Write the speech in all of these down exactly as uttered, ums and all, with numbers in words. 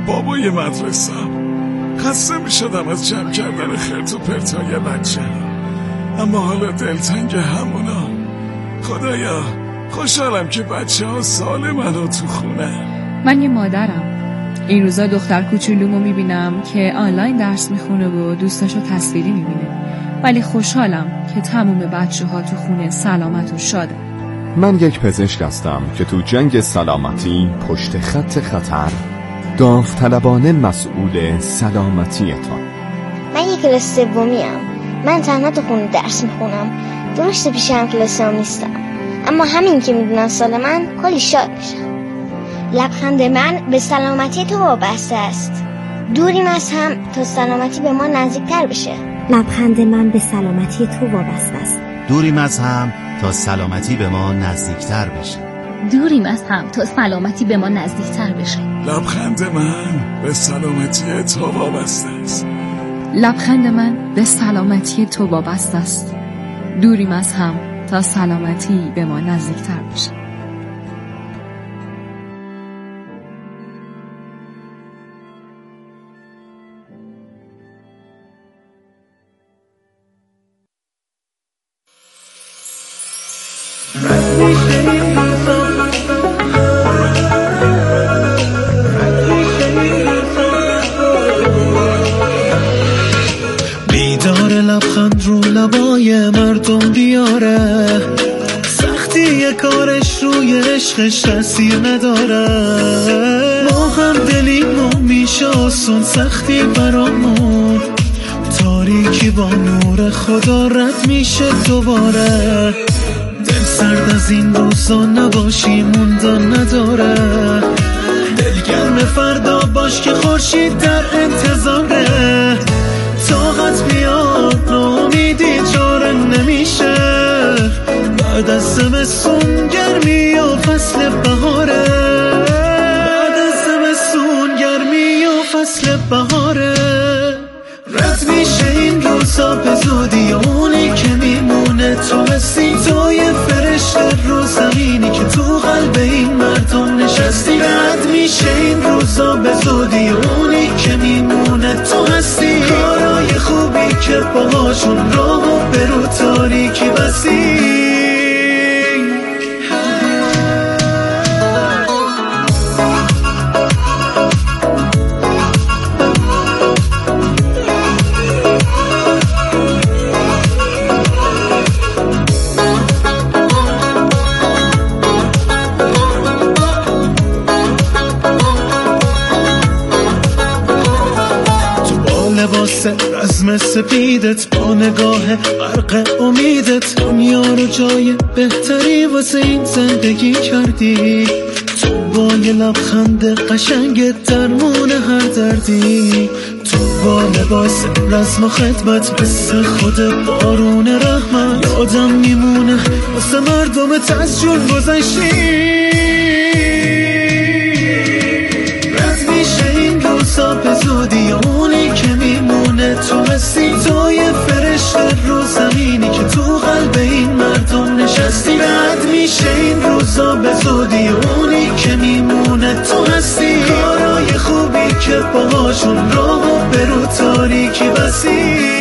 بابای مدرسم. خسته می شدم از جمع کردن خرت و پرتای بچه، اما حالا دلتنگ همونا. خدایا خوشحالم که بچه ها سالمن و تو خونه. من یه مادرم. این روزا دختر کوچولومو میبینم که آنلاین درس میخونه و دوستاشو تصویری میبینه، ولی خوشحالم که تموم بچه ها تو خونه سلامت و شاده. من یک پزشک هستم که تو جنگ سلامتی پشت خط خطر داوطلبانه مسئول سلامتیتان. من یک کلاس سومیم. من تنها تو خونه درس میخونم. درسته پیش هم کلاسام نیستم، اما همین که میدونن سال من کلی شاد میشم. لبخند من به سلامتی تو وابسته است. دوریم از هم تا سلامتی به ما نزدیکتر بشه. لبخند من به سلامتی تو وابسته است. دوریم از هم تا سلامتی به ما نزدیکتر بشه. دوریم از هم تا سلامتی به ما نزدیکتر بشه. لبخند من به سلامتی تو وابسته است. لبخند من به سلامتی تو وابسته است. دوریم از هم تا سلامتی به ما نزدیکتر بشه. بیدار لبخند رو لبای مردم بیاره، سختی کارش روی عشقش تاثیر نداره. ما هم دلیم و میشه آسون سختی برامون، تاریکی با نور خدا رد میشه دوباره. دل سرد از این روزا نباشی موندن نداره، دلگرم فردا باش که خورشید در انتظاره. طاقت بیاد ناامیدی چاره نمیشه، بعد از زمستون گرمی و فصل بهاره. بعد از زمستون گرمی و فصل بهاره. رد میشه این روزا به زودی، اونی که میمونه تو هستی. تو یه فرشته رو زمینی که تو قلب این مردم نشستی. رد میشه این روزا به زودی، اونی که میمونه تو هستی. کارای خوبی که باهاشون راهو به رو تاریکی بستی. لباس رزم سپیدت با نگاه برق امیدت، دنیا رو جای بهتری واسه این زندگی کردی. تو با یه لبخند قشنگت درمون هر دردی. تو با لباس رزم و خدمت مثل خود بارون رحمت. یادم میمونه واسه مردمت از جون گذشتی. رد میشه این روزا به زودی، اونی که میمونه تو هستی. تو یه فرشته رو زمینی که تو قلب این مردم نشستی. رد میشه این روزا به زودی، اونی که میمونه تو هستی. کارای خوبی که باهاشون راهو به رو تاریکی بستی.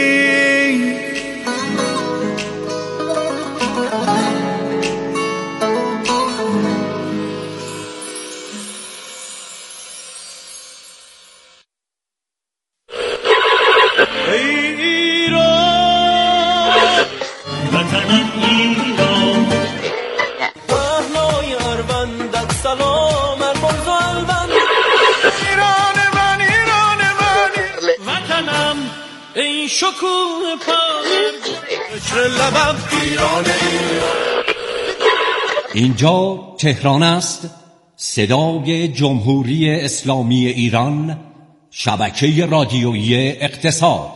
اینجا تهران است، صدای جمهوری اسلامی ایران، شبکه رادیویی اقتصاد.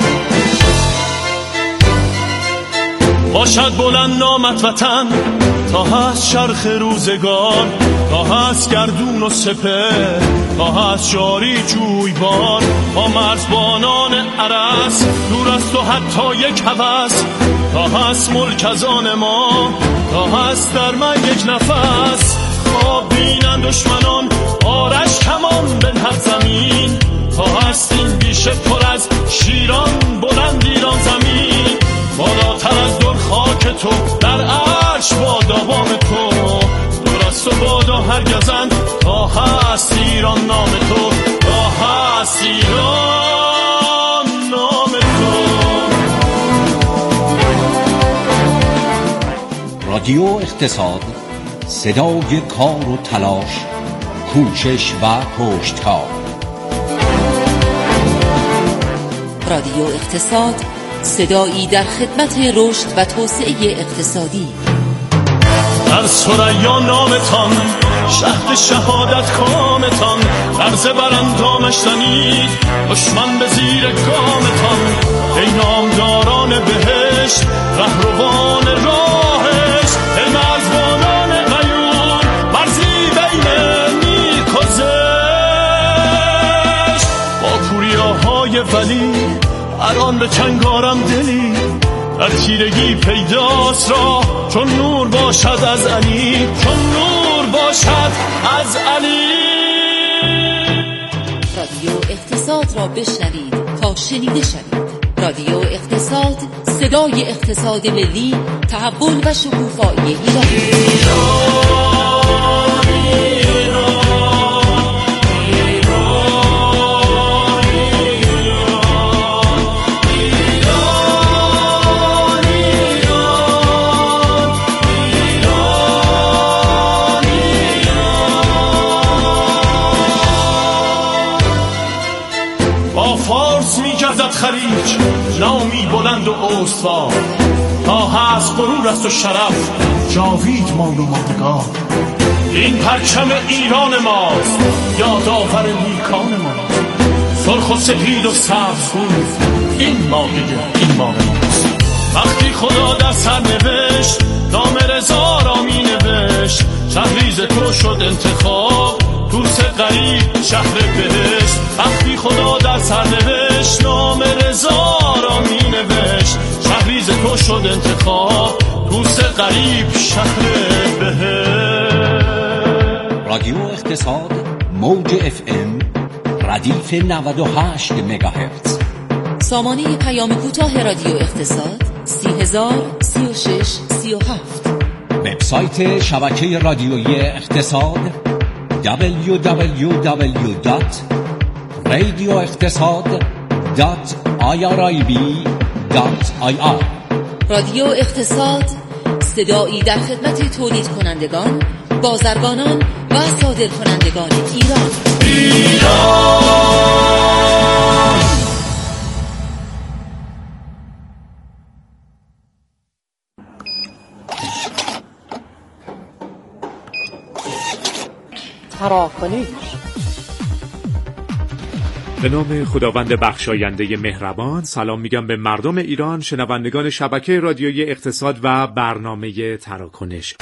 باشد بلند نامت وطن تا هست چرخ روزگار، تا هست گردون و سپه، تا هست جاری جویبار با مرزبانان عرس، دور از تو حتی یک هوس، تا هست ملک از آن ما، تا هست در من یک نفس. خواب بینن دشمنان آرش کمان بنهد زمین، تا هست این بیشه پر از شیران بلند ایران زمین. بالاتر از در خاک تو در عرش با دوام تو، دور از تو بادا هرگزند تا هست ایران نام تو، تا هست ایران نام تو. رادیو اقتصاد، صدای کار و تلاش، کوشش و پشتکار. رادیو اقتصاد، صدایی در خدمت رشد و توسعه اقتصادی. در ثریا نامتان، شهد شهادت کامتان، عرض براندامش زنید دشمن به زیر گامتان. ای نامداران بهشت، رهروان راهش، ای مرزبانان غیور، مرزی بین نیک و زشت. با پوریاهای ولی الان به چنگارم دلی، در تیرگی پیداست را چون نور باشد از علی، چون نور باشد از علی. رادیو اقتصاد را بشنوید تا شنیده شوید. رادیو اقتصاد، صدای اقتصاد ملی، تحول و شکوفایی ایران. خلیج نامی بلند و استوار، تا هست غرور است و شرف جاوید مال و ماندگار. این پرچم ایران ماست، یادآور نیکان ما، سرخ و سپید و سبزگون این مایه این مال ماست. وقتی خدا در سر نوشت نام رضا را می نوشت، شهریز تو شد انتخاب توس غریب شهر بهشت. وقتی خدا در سر نوشت نام رضا را می نوشت، شهریز تو شد انتخاب توس غریب شهر بهشت. رادیو اقتصاد، موج اف ام، ردیف نود و هشت مگاهرتز. سامانه پیام کوتاه رادیو اقتصاد سی هزار سی و شش سی و هفت. وبسایت شبکه رادیویی اقتصاد دبلیو دبلیو دبلیو دات رادیو اقتصاد دات آی آر آی بی دات آی آر. رادیو اقتصاد، صدایی در خدمت تولید کنندگان، بازرگانان و صادر کنندگان ایران. ایران تراکنش. به نام خداوند بخشاینده مهربان، سلام میگم به مردم ایران، شنوندگان شبکه رادیویی اقتصاد و برنامه تراکنش.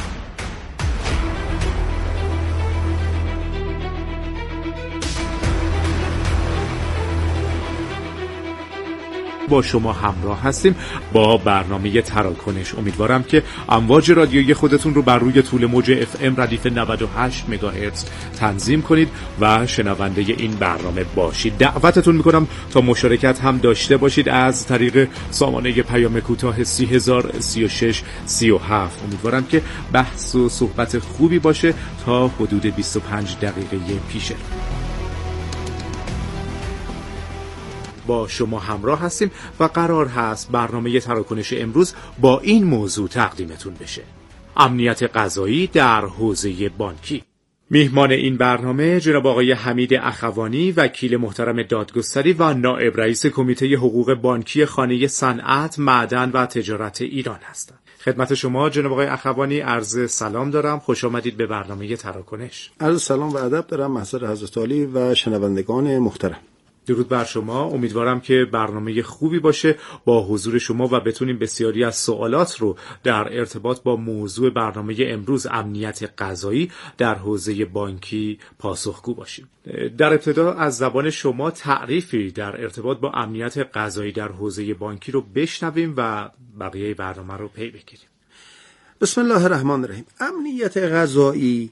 با شما همراه هستیم با برنامه تراکنش. امیدوارم که امواج رادیویی خودتون رو بر روی طول موج اف ام ردیف نود و هشت مگاهرتز تنظیم کنید و شنونده این برنامه باشید. دعوتتون میکنم تا مشارکت هم داشته باشید از طریق سامانه پیام کوتاه سی هزار سی و شش سی و هفت. امیدوارم که بحث و صحبت خوبی باشه تا حدود بیست و پنج دقیقه پیش. با شما همراه هستیم و قرار هست برنامه تراکنش امروز با این موضوع تقدیمتون بشه: امنیت غذایی در حوزه بانکی. میهمان این برنامه جناب آقای حمید اخوانی، وکیل محترم دادگستری و نائب رئیس کمیته حقوق بانکی خانه صنعت، معدن و تجارت ایران هستند. خدمت شما جناب آقای اخوانی عرض سلام دارم. خوش آمدید به برنامه تراکنش. عرض سلام و ادب دارم محضر حضرت عالی و شنوندگان محترم. درود بر شما. امیدوارم که برنامه خوبی باشه با حضور شما و بتونیم بسیاری از سوالات رو در ارتباط با موضوع برنامه امروز امنیت غذایی در حوزه بانکی پاسخگو باشیم. در ابتدا از زبان شما تعریفی در ارتباط با امنیت غذایی در حوزه بانکی رو بشنویم و بقیه برنامه رو پی بگیریم. بسم الله الرحمن الرحیم. امنیت غذایی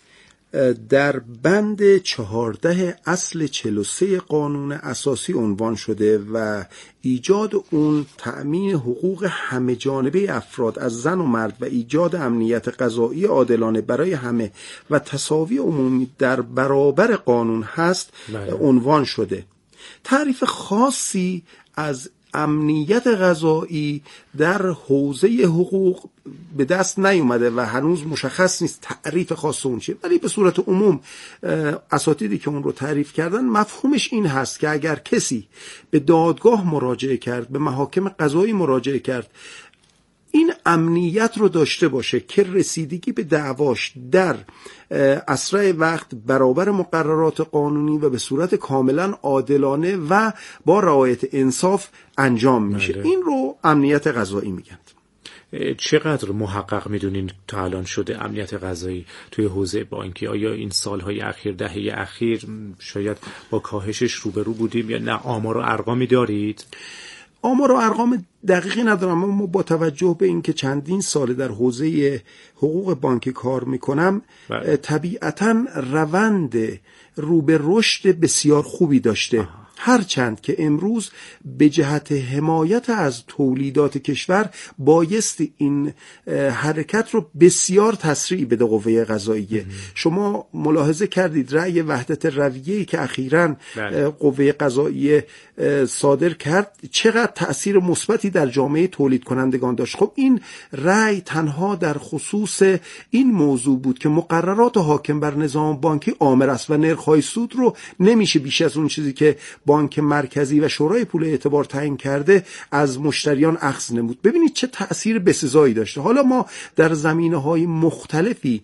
در بند چهارده اصل چهل و سه قانون اساسی عنوان شده و ایجاد اون تأمین حقوق همه جانبه افراد از زن و مرد و ایجاد امنیت غذایی عادلانه برای همه و تساوی عمومی در برابر قانون هست عنوان شده. تعریف خاصی از امنیت غذایی در حوزه حقوق به دست نیومده و هنوز مشخص نیست تعریف خاص اون چیه، ولی به صورت عموم اساتیدی که اون رو تعریف کردن مفهومش این هست که اگر کسی به دادگاه مراجعه کرد، به محاکم قضایی مراجعه کرد، این امنیت رو داشته باشه که رسیدگی به دعواش در اسرع وقت برابر مقررات قانونی و به صورت کاملا عادلانه و با رعایت انصاف انجام میشه. بله. این رو امنیت غذایی میگن. چقدر محقق میدونین تا الان شده امنیت غذایی توی حوزه بانکی؟ آیا این سالهای اخیر، دهه اخیر شاید با کاهشش روبرو بودیم یا نه؟ آمار و ارقامی دارید؟ آمار و ارقام دقیقی ندارم، اما با توجه به اینکه چندین سال در حوزه حقوق بانکی کار میکنم بله. طبیعتاً روند رو به رشد بسیار خوبی داشته. آه. هرچند که امروز به جهت حمایت از تولیدات کشور بایستی این حرکت رو بسیار تسریع بده قوه قضاییه. شما ملاحظه کردید رأی وحدت رویه‌ای که اخیراً قوه قضاییه صادر کرد چقدر تأثیر مثبتی در جامعه تولید کنندگان داشت. خب این رأی تنها در خصوص این موضوع بود که مقررات حاکم بر نظام بانکی آمر است و نرخ‌های سود رو نمیشه بیش از اون چیزی که بانک مرکزی و شورای پول اعتبار تعیین کرده از مشتریان اخذ نمود. ببینید چه تأثیر بسزایی داشته. حالا ما در زمینه‌های مختلفی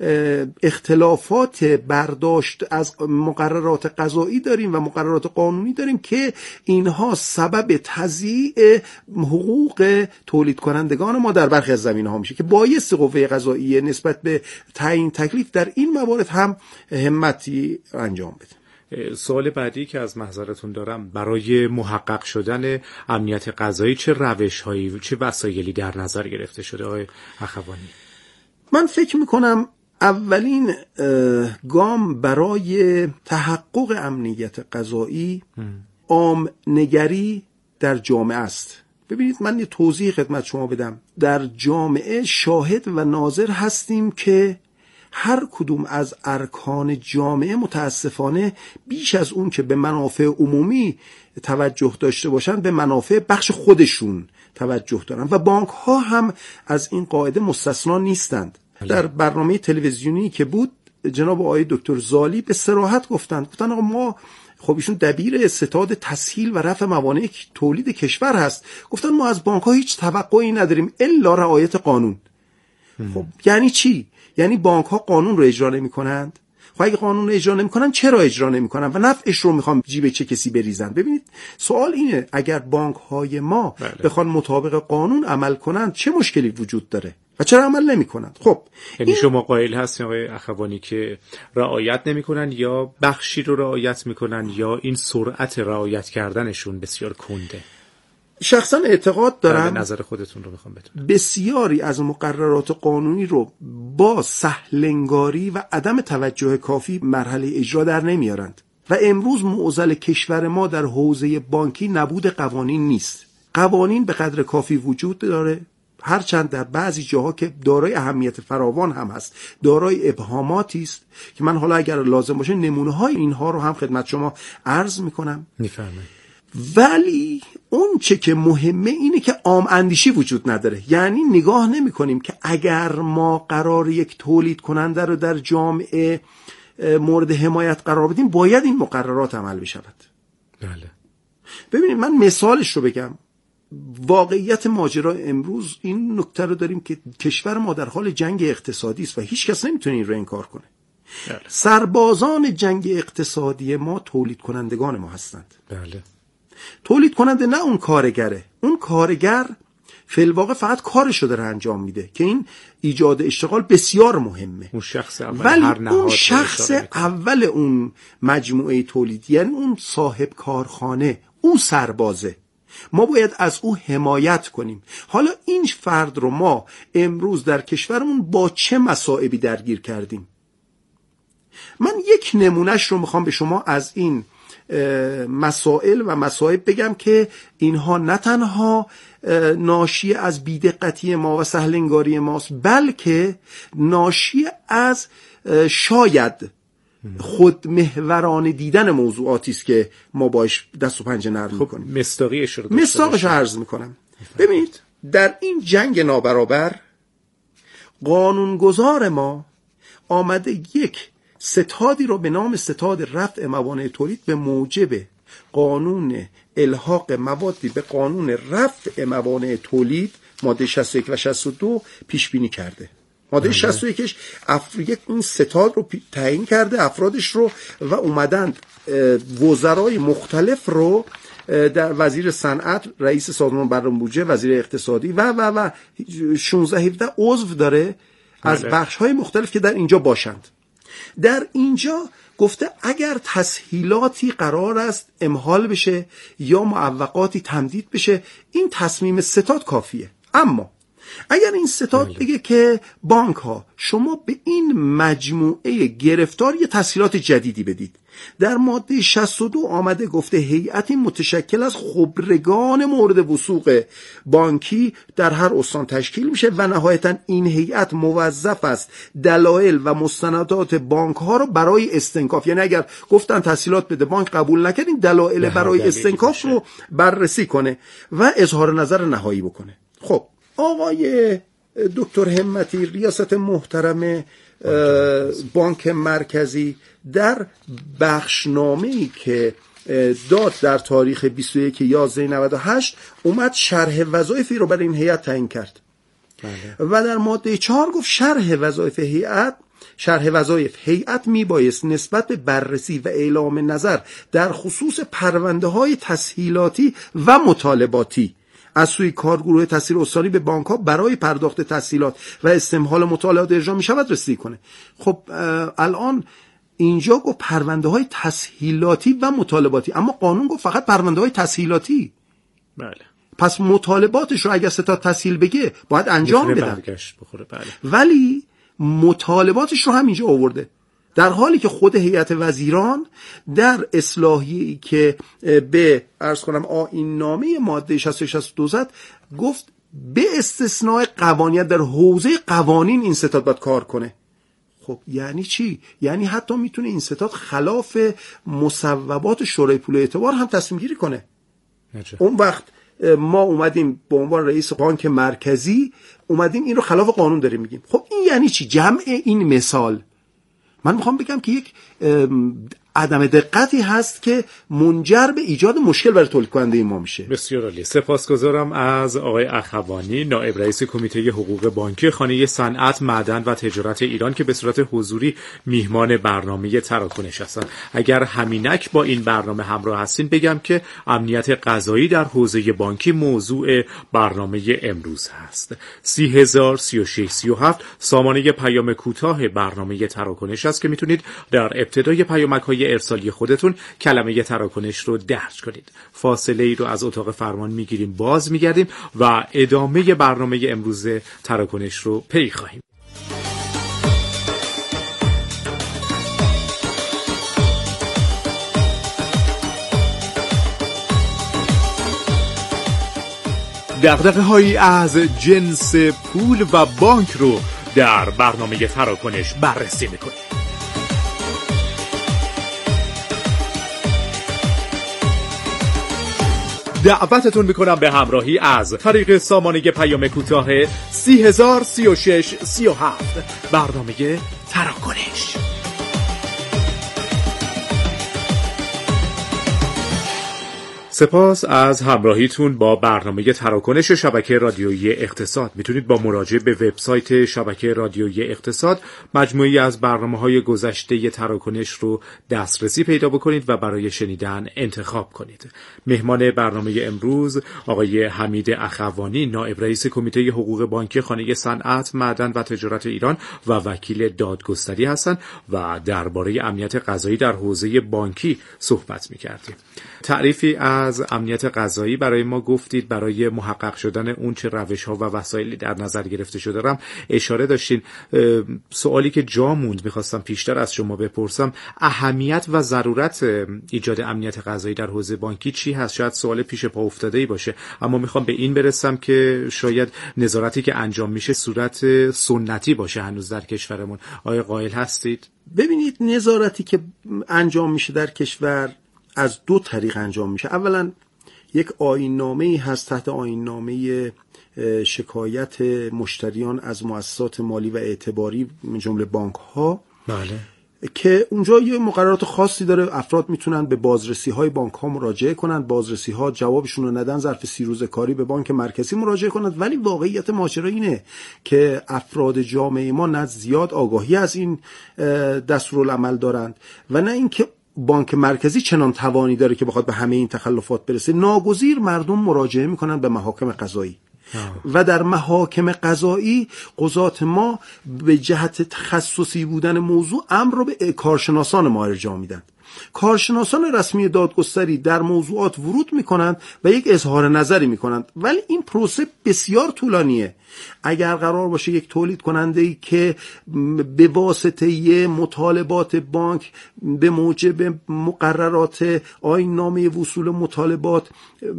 اختلافات برداشت از مقررات قضایی داریم و مقررات قانونی داریم که اینها سبب تضییع حقوق تولید کنندگان ما در برخی از زمینه‌ها میشه که بایستی قوه قضاییه نسبت به تعیین تکلیف در این موارد هم همتی انجام بده. سوال بعدی که از محضرتون دارم، برای محقق شدن امنیت غذایی چه روش‌هایی، چه وسایلی در نظر گرفته شده آقای اخوانی؟ من فکر میکنم اولین گام برای تحقق امنیت غذایی عام نگری در جامعه است. ببینید من یه توضیح خدمت شما بدم. در جامعه شاهد و ناظر هستیم که هر کدوم از ارکان جامعه متاسفانه بیش از اون که به منافع عمومی توجه داشته باشن به منافع بخش خودشون توجه دارن و بانک ها هم از این قاعده مستثنا نیستند. در برنامه تلویزیونی که بود جناب آقای دکتر زالی به صراحت گفتن گفتن آقا ما، خب ایشون دبیر ستاد تسهیل و رفع موانع تولید کشور هست، گفتن ما از بانک ها هیچ توقعی نداریم الا رعایت قانون. خب یعنی چی؟ یعنی بانک ها قانون رو اجرا نمی کنند؟ خب اگه قانون رو اجرا نمی کنن چرا اجرا نمی کنن و نفعش رو میخوام جیب چه کسی بریزن؟ ببینید سوال اینه اگر بانک های ما بله. بخوان مطابق قانون عمل کنند چه مشکلی وجود داره و چرا عمل نمی کنند؟ خب یعنی این... شما قائل هستین آقای اخوانی که رعایت نمی کنن یا بخشی رو رعایت میکنن یا این سرعت رعایت کردنشون بسیار کنده؟ شخصا اعتقاد دارم نظر خودتون رو میخوام بدونم بسیاری از مقررات قانونی رو با سهلنگاری و عدم توجه کافی مرحله اجرا در نمیارند و امروز معضل کشور ما در حوزه بانکی نبود قوانین نیست. قوانین به قدر کافی وجود داره، هرچند در بعضی جاها که دارای اهمیت فراوان هم هست دارای ابهاماتی است که من حالا اگر لازم باشه نمونه های اینها رو هم خدمت شما عرض میکنم. میفرمایید. ولی اون چه که مهمه اینه که عام اندیشی وجود نداره. یعنی نگاه نمی کنیم که اگر ما قرار یک تولید کننده رو در جامعه مورد حمایت قرار بدیم باید این مقررات عمل بشود. بله. ببینید من مثالش رو بگم. واقعیت ماجرا امروز این نکته رو داریم که کشور ما در حال جنگ اقتصادی است و هیچ کس نمیتونه این رو انکار کنه. بله. سربازان جنگ اقتصادی ما تولید کنندگان ما هستند. بله. تولید کننده نه اون کارگره. اون کارگر فی الواقع فقط کارشو داره انجام میده که این ایجاد اشتغال بسیار مهمه. اون شخص اول ولی هر نهاد اون شخص اول اون مجموعه تولید، یعنی اون صاحب کارخانه، اون سربازه، ما باید از او حمایت کنیم. حالا این فرد رو ما امروز در کشورمون با چه مصائبی درگیر کردیم؟ من یک نمونهش رو میخوام به شما از این مسائل و مصائب بگم که اینها نه تنها ناشی از بی‌دقتی ما و سهل‌انگاری ماست، بلکه ناشی از شاید خودمحورانه دیدن موضوعاتی است که ما باش دست و پنجه نرم میکنیم. خب مصداقیش رو مصداقش عرض میکنم. ببینید در این جنگ نابرابر قانونگذار ما آمده یک ستادی رو به نام ستاد رفع موانع تولید به موجب قانون الحاق موادی به قانون رفع موانع تولید ماده شصت و یک و شصت و دو پیش بینی کرده. ماده شصت و یک افریق این ستاد رو تعیین کرده، افرادش رو، و اومدن وزرای مختلف رو در وزیر صنعت، رئیس سازمان برنامه بودجه، وزیر اقتصادی و و و شانزده هفده عضو داره از بخش‌های مختلف که در اینجا باشند. در اینجا گفته اگر تسهیلاتی قرار است امحال بشه یا معوقاتی تمدید بشه، این تصمیم ستاد کافیه. اما اگر این ستاد بله. بگه که بانک ها شما به این مجموعه گرفتار یه تسهیلات جدیدی بدید، در ماده شصت و دو آمده گفته هیئتی متشکل از خبرگان مورد وثوق بانکی در هر استان تشکیل میشه و نهایتا این هیئت موظف است دلایل و مستندات بانک ها رو برای استنکاف، یعنی اگر گفتن تسهیلات بده بانک قبول نکرد، این دلایل برای استنکاف رو بررسی کنه و اظهار نظر نهایی بکنه. خب آقای دکتر همتی، ریاست محترم بانک مرکزی، در بخشنامه‌ای که داد در تاریخ بیست و یک یازده نود و هشت اومد شرح وظایفی رو برای این هیئت تعیین کرد. بله. و در ماده چهار گفت شرح وظایف هیئت شرح وظایف هیئت میبایست نسبت به بررسی و اعلام نظر در خصوص پرونده‌های تسهیلاتی و مطالباتی از سوی کارگروه تسهیل استانی به بانک ها برای پرداخت تسهیلات و استمهال مطالبات ارجاع می شود رسیدگی کنه. خب الان اینجا گفت پرونده های تسهیلاتی و مطالباتی، اما قانون گفت فقط پرونده های تسهیلاتی. بله. پس مطالباتش رو اگر ستاد تسهیل بگه باید انجام بدن. بله. ولی مطالباتش رو هم اینجا آورده، در حالی که خود هیئت وزیران در اصلاحی که به عرض کنم آیین نامه ماده شصت و شصت و دو زد گفت به استثناء قوانین در حوزه قوانین این ستاد باید کار کنه. خب یعنی چی؟ یعنی حتی میتونه این ستاد خلاف مصوبات شورای پول اعتبار هم تصمیم گیری کنه. نجا. اون وقت ما اومدیم به عنوان رئیس بانک مرکزی اومدیم این رو خلاف قانون داریم میگیم. خب این یعنی چی؟ جمع این مثال من میخوام بگم که یک عدم دقتی هست که منجر به ایجاد مشکل برای تولید کننده ما میشه. بسیار عالی. سپاسگزارم از آقای اخوانی، نایب رئیس کمیته حقوق بانکی خانه صنعت، معدن و تجارت ایران که به صورت حضوری میهمان برنامه تراکنش هستند. اگر همینک با این برنامه همراه هستین بگم که امنیت غذایی در حوزه بانکی موضوع برنامه امروز هست. سی هزار سی و شش سی و هفت سامانه پیام کوتاه برنامه تراکنش است که میتونید در ابتدای پیامک‌های ارسالی خودتون کلمه تراکنش رو درج کنید. فاصله ای رو از اتاق فرمان میگیریم، باز میگردیم و ادامه برنامه امروز تراکنش رو پی خواهیم. دغدغه هایی از جنس پول و بانک رو در برنامه تراکنش بررسی میکنیم. دعوتتون میکنم به همراهی از طریق سامانه پیام کوتاه سی هزار سی و شش سی و هفت برنامه تراکنش. سپاس از همراهیتون با برنامه تراکنش شبکه رادیویی اقتصاد. میتونید با مراجعه به وبسایت شبکه رادیویی اقتصاد مجموعی از برنامه‌های گذشته تراکنش رو دسترسی پیدا بکنید و برای شنیدن انتخاب کنید. مهمان برنامه امروز آقای حمید اخوانی، نائب رئیس کمیته حقوق بانکی خانه صنعت، معدن و تجارت ایران و وکیل دادگستری هستند و درباره امنیت غذایی در حوزه بانکی صحبت می‌کردیم. تعریفی از امنیت غذایی برای ما گفتید. برای محقق شدن اون چه روش‌ها و وسایلی در نظر گرفته شده رم اشاره داشتین. سوالی که جا موند می‌خواستم پیشتر از شما بپرسم، اهمیت و ضرورت ایجاد امنیت غذایی در حوزه بانکی چی هست؟ شاید سوال پیش پا افتاده‌ای باشه، اما میخوام به این برسم که شاید نظارتی که انجام میشه صورت سنتی باشه هنوز در کشورمون. آیا قائل هستید؟ ببینید، نظارتی که انجام میشه در کشور از دو طریق انجام میشه. اولا یک آیین‌نامه‌ای هست تحت آیین‌نامه شکایت مشتریان از مؤسسات مالی و اعتباری من جمله بانک‌ها، بله، که اونجا یه مقررات خاصی داره. افراد میتونن به بازرسی‌های بانک‌ها مراجعه کنن، بازرسی‌ها جوابشون رو ندن، ظرف سی روز کاری به بانک مرکزی مراجعه کنن. ولی واقعیت ماجرا اینه که افراد جامعه ما نه زیاد آگاهی از این دستورالعمل دارند و نه اینکه بانک مرکزی چنان توانی داره که بخواد به همه این تخلفات برسه. ناگزیر مردم مراجعه میکنن به محاکم قضایی و در محاکم قضایی قضات ما به جهت تخصصی بودن موضوع امر رو به کارشناسان ما ارجاع میدن. کارشناسان رسمی دادگستری در موضوعات ورود میکنند و یک اظهار نظری میکنند، ولی این پروسه بسیار طولانیه. اگر قرار باشه یک تولید کننده‌ای که به واسطه مطالبات بانک به موجب مقررات آیین‌نامه وصول مطالبات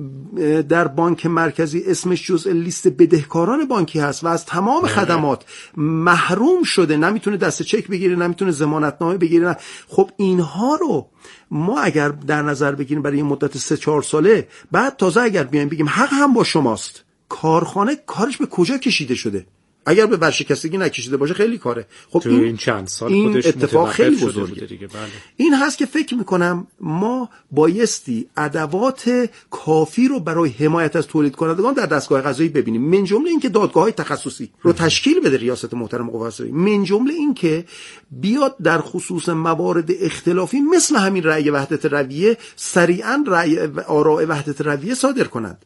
در بانک مرکزی اسمش جزء لیست بدهکاران بانکی هست و از تمام خدمات محروم شده، نمیتونه دست چک بگیره، نمیتونه ضمانتنامه بگیره، خب اینها رو ما اگر در نظر بگیریم برای مدت سه چهار ساله، بعد تازه اگر بیایم بگیم حق هم با شماست، کارخانه کارش به کجا کشیده شده؟ اگر به ورشکستگی نکشیده باشه خیلی کاره. خب این, این چند سال این خودش اتفاق خیلی بزرگه دیگه. بله. این هست که فکر میکنم ما بایستی ادوات کافی رو برای حمایت از تولید کنندگان در دستگاه قضایی ببینیم، من جمله این که دادگاه‌های تخصصی رو تشکیل بده ریاست محترم قوه قضاییه، من جمله این که بیاد در خصوص موارد اختلافی مثل همین رأی وحدت رویه سریعاً رأی آراء وحدت رویه صادر کنند.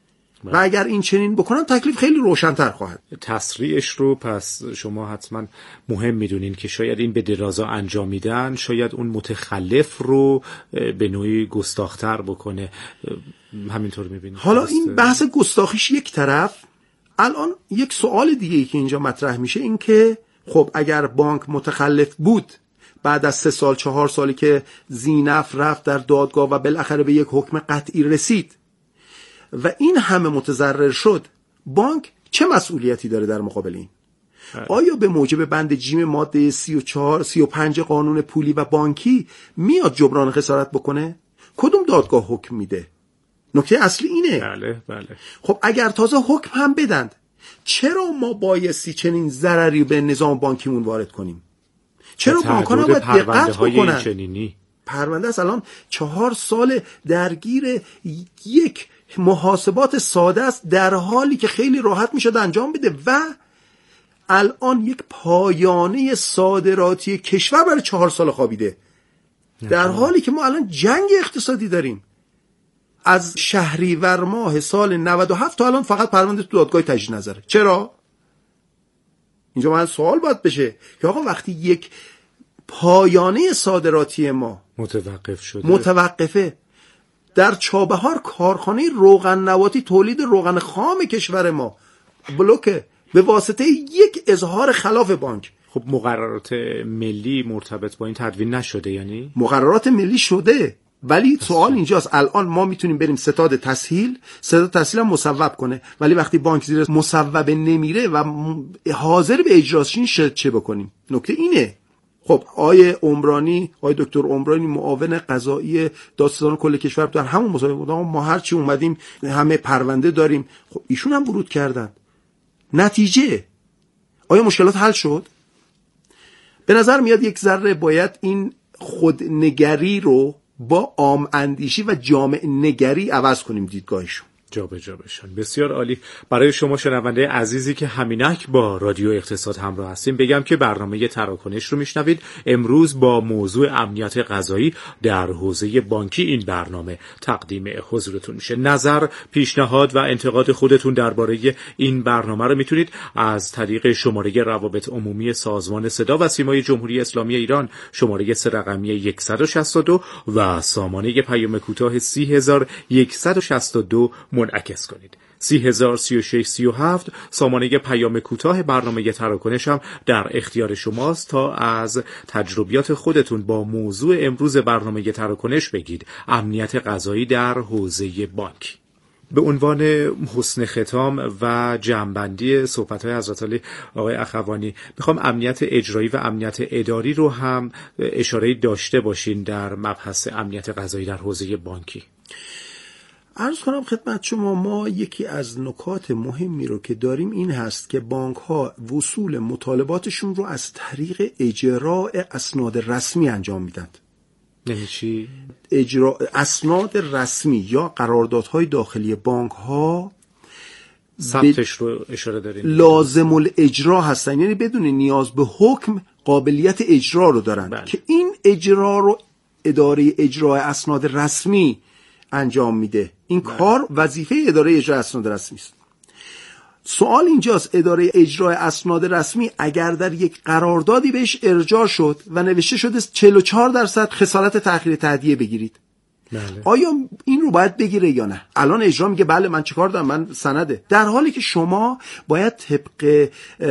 و اگر این چنین بکنن تکلیف خیلی روشن‌تر خواهد. تسریعش رو پس شما حتما مهم میدونین که شاید این به درازا انجام میدن شاید اون متخلف رو به نوعی گستاخ‌تر بکنه. همینطور میبینید؟ حالا این بحث گستاخیش یک طرف، الان یک سوال دیگه‌ای که اینجا مطرح میشه این که خب اگر بانک متخلف بود، بعد از سه سال چهار سالی که زینف رفت در دادگاه و بالاخره به یک حکم قطعی رسید و این همه متضرر شد، بانک چه مسئولیتی داره در مقابل این؟ آیا به موجب بند جیم ماده سی و چهار سی و پنج قانون پولی و بانکی میاد جبران خسارت بکنه؟ کدوم دادگاه حکم میده؟ نکته اصلی اینه. بله بله. خب اگر تازه حکم هم بدند، چرا ما بایستی چنین ضرری به نظام بانکیمون وارد کنیم؟ چرا بانک‌ها نباید دقت بکنن؟ پرونده است الان چهار سال درگیر یک محاسبات ساده است، در حالی که خیلی راحت میشد انجام بده و الان یک پایانه صادراتی کشور برای چهار سال خوابیده، در حالی که ما الان جنگ اقتصادی داریم. از شهریور ماه سال نود و هفت تا الان فقط پرونده تو دادگاه تجدید نظره. چرا؟ اینجا من سوال باید بشه که آقا وقتی یک پایانه صادراتی ما متوقف شده، متوقفه، در چابهار کارخانه روغن نباتی تولید روغن خام کشور ما بلوکه به واسطه یک اظهار خلاف بانک. خب مقررات ملی مرتبط با این تدوین نشده؟ یعنی مقررات ملی شده، ولی سوال اینجاست الان ما میتونیم بریم ستاد تسهیل، ستاد تسهیل هم مصوب کنه، ولی وقتی بانک زیر مصوبه نمیره و حاضر به اجراش نشه چه بکنیم؟ نکته اینه. خب آیه عمرانی، آیه دکتر عمرانی معاون قضایی دادستان کل کشور در همون مسابقه بود، ما هر چی اومدیم همه پرونده داریم. خب ایشون هم ورود کردن. نتیجه آیا مشکلات حل شد؟ به نظر میاد یک ذره باید این خودنگری رو با عام اندیشی و جامع نگری عوض کنیم دیدگاهشون، جا به جا بشن. بسیار عالی. برای شما شنونده عزیزی که همینک با رادیو اقتصاد همراه هستیم بگم که برنامه تراکنش رو میشنوید. امروز با موضوع امنیت غذایی در حوزه بانکی این برنامه تقدیم حضورتون میشه. نظر، پیشنهاد و انتقاد خودتون درباره این برنامه رو میتونید از طریق شماره روابط عمومی سازمان صدا و سیمای جمهوری اسلامی ایران، شماره سه رقمی صد و شصت و دو و سامانه پیام کوتاه سی هزار و صد و شصت و دو منعکس کنید. سی هزار سی و شش سی و هفت سامانه پیام کوتاه برنامه تراکنش هم در اختیار شماست تا از تجربیات خودتون با موضوع امروز برنامه تراکنش بگید: امنیت غذایی در حوزه بانک. به عنوان حسن ختام و جمع‌بندی صحبت‌های حضرت علی آقای اخوانی، میخوام امنیت اجرایی و امنیت اداری رو هم اشاره داشته باشین در مبحث امنیت غذایی در حوزه بانکی. عرض کنم خدمت شما، ما یکی از نکات مهمی رو که داریم این هست که بانک ها وصول مطالباتشون رو از طریق اجراء اسناد رسمی انجام میدن. یعنی چی؟ اجراء اسناد رسمی یا قراردادهای داخلی بانک ها ثبتش رو اشاره دارین، لازم الاجرا هستن، یعنی بدون نیاز به حکم قابلیت اجرا رو دارن. بله. که این اجرا رو اداره اجرای اسناد رسمی انجام میده. این بله. کار وظیفه اداره اجرای اسناد رسمی است. سوال اینجاست: اداره اجرای اسناد رسمی اگر در یک قراردادی بهش ارجاع شد و نوشته شده چهل و چهار درصد خسارت تأخیر تادیه بگیرید، بله. آیا این رو باید بگیره یا نه؟ الان اجرا میگه بله من چیکار دارم، من سنده، در حالی که شما باید طبق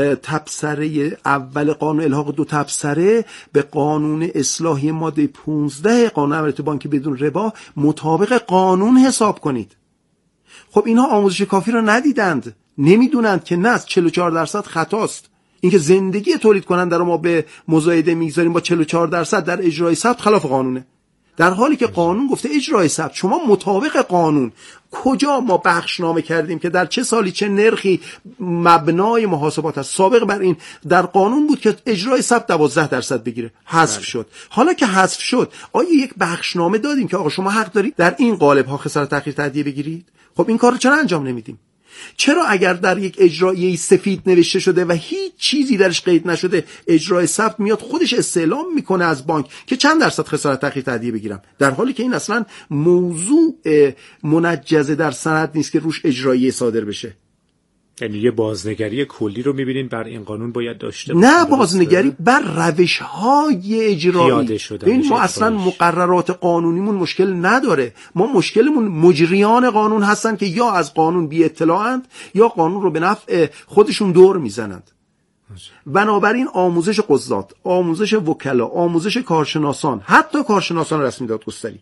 تبصره اول قانون الحاق دو تبصره به قانون اصلاحی ماده پانزده قانون امنیت بانکی بدون ربا مطابق قانون حساب کنید. خب اینها آموزش کافی رو ندیدند، نمیدونند که نه، چهل و چهار درصد خطاست. اینکه زندگی تولید کننده رو ما به مزایده میگذاریم با چهل و چهار درصد در اجرای ثبت خلاف قانونه، در حالی که قانون گفته اجرای ثبت. شما مطابق قانون کجا ما بخشنامه کردیم که در چه سالی چه نرخی مبنای محاسبات است؟ سابق بر این در قانون بود که اجرای ثبت دوازده درصد بگیره، حذف شد. حالا که حذف شد آیا یک بخشنامه دادیم که آقا شما حق دارید در این قالب ها خسارت تأخیر تادیه بگیرید؟ خب این کار رو چرا انجام نمیدیم؟ چرا اگر در یک اجرایی سفید نوشته شده و هیچ چیزی درش قید نشده اجرای ثبت میاد خودش استعلام میکنه از بانک که چند درصد خسارت تأخیر تادیه بگیرم، در حالی که این اصلا موضوع منجزه در سند نیست که روش اجرایی صادر بشه؟ یعنی یه بازنگری کلی رو میبینین بر این قانون باید داشته باشه، نه بازنگری بر روش‌های اجرایی. این ما اصلا مقررات قانونیمون مشکل نداره، ما مشکلمون مجریان قانون هستن که یا از قانون بی اطلاعند یا قانون رو به نفع خودشون دور میزنند. بنابراین آموزش قضات، آموزش وکلا، آموزش کارشناسان، حتی کارشناسان رسمی دادگستری،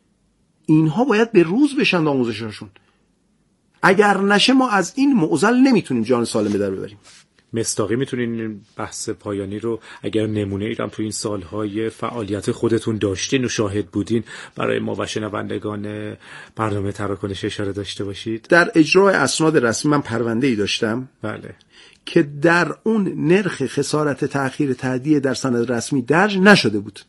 اینها باید به روز بشن آموزششون. اگر نشه ما از این معضل نمیتونیم جان سالم به در ببریم. مصداقی میتونین بحث پایانی رو اگر نمونه ای هم تو این سالهای فعالیت خودتون داشتین و شاهد بودین برای ما و شنوندگان برنامه تراکنش اشاره داشته باشید؟ در اجرای اسناد رسمی من پرونده ای داشتم، بله، که در اون نرخ خسارت تأخیر تادیه در سند رسمی درج نشده بود.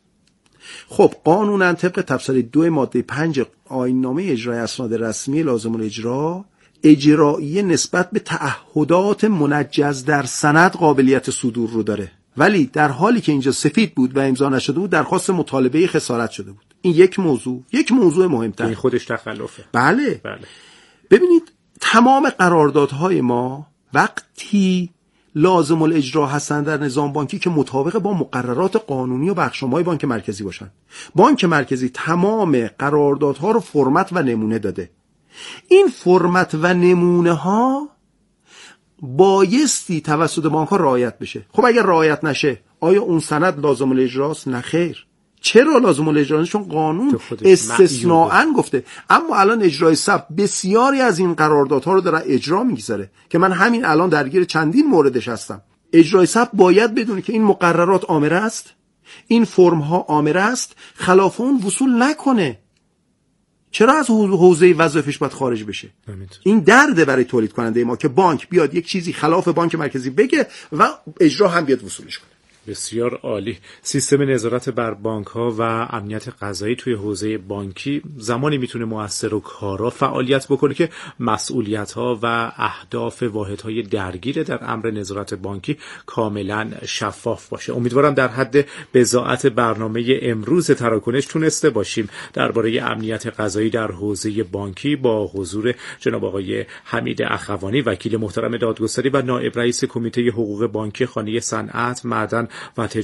خب قانونا طبق تبصره دو ماده پنج آیین‌نامه اجرای اسناد رسمی لازم الاجرا، اجرایی نسبت به تعهدات منجز در سند قابلیت صدور رو داره، ولی در حالی که اینجا سفید بود و امضا نشده بود درخواست مطالبه خسارت شده بود. این یک موضوع، یک موضوع مهمتر، این خودش تخلفه. بله. بله. ببینید تمام قراردادهای ما وقتی لازم الاجرا هستن در نظام بانکی که مطابق با مقررات قانونی و بخشنامه‌های بانک مرکزی باشن. بانک مرکزی تمام قراردادها رو فرمت و نمونه داده. این فرمت و نمونه ها بایستی توسط بانک ها رعایت بشه. خب اگر رعایت نشه آیا اون سند لازم الاجراست؟ نه خیر. چرا لازم الاجرا؟ چون قانون استثناءً گفته. اما الان اجرای ثبت بسیاری از این قراردادها رو داره اجرا میگذاره که من همین الان درگیر چندین موردش هستم. اجرای ثبت باید بدونه که این مقررات آمره است، این فرم ها آمره است، خلاف اون وصول نکنه. چرا از حوزه وظایفش باید خارج بشه؟ این درده برای تولید کننده ما که بانک بیاد یک چیزی خلاف بانک مرکزی بگه و اجرا هم بیاد وصولش کنه. بسیار عالی. سیستم نظارت بر بانک‌ها و امنیت قضایی توی حوزه بانکی زمانی میتونه مؤثر و کارا فعالیت بکنه که مسئولیت‌ها و اهداف واحدهای درگیر در امر نظارت بانکی کاملا شفاف باشه. امیدوارم در حد بضاعت برنامه امروز تراکنش تونسته باشیم درباره امنیت قضایی در حوزه بانکی با حضور جناب آقای حمید اخوانی، وکیل محترم دادگستری و نایب رئیس کمیته حقوق بانکی خانه صنعت، معدن و تجارت